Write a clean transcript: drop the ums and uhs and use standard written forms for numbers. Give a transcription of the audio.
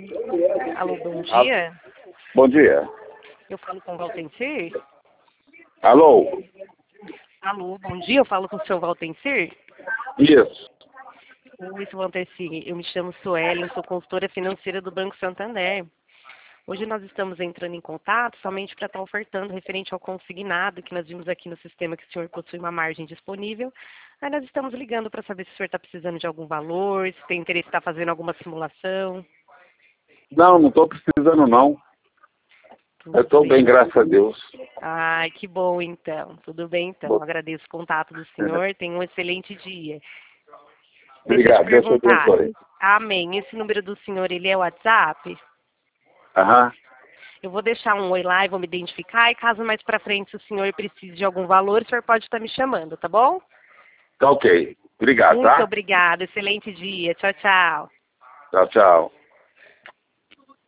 Alô, bom dia. Bom dia. Eu falo com o Valtencir? Alô? Alô, bom dia. Eu falo com o seu Valtencir? Isso. Oi, seu Valtencir. Eu me chamo Sueli, eu sou consultora financeira do Banco Santander. Hoje nós estamos entrando em contato somente para estar ofertando referente ao consignado, que nós vimos aqui no sistema que o senhor possui uma margem disponível. Aí nós estamos ligando para saber se o senhor está precisando de algum valor, se tem interesse em estar fazendo alguma simulação. Não estou precisando não. Tudo Eu estou bem, graças a Deus. Ai, que bom então. Tudo bem então. Agradeço o contato do senhor. Tenha um excelente dia. Deixa eu te Obrigado, Deus te perguntar. abençoe. Amém. Esse número do senhor, ele é o WhatsApp? Aham. Eu vou deixar um oi lá e vou me identificar. E caso mais pra frente, se o senhor precise de algum valor, o senhor pode estar me chamando, tá bom? Tá ok. Obrigado, Muito tá? obrigada. Excelente dia. Tchau, tchau. Tchau, tchau.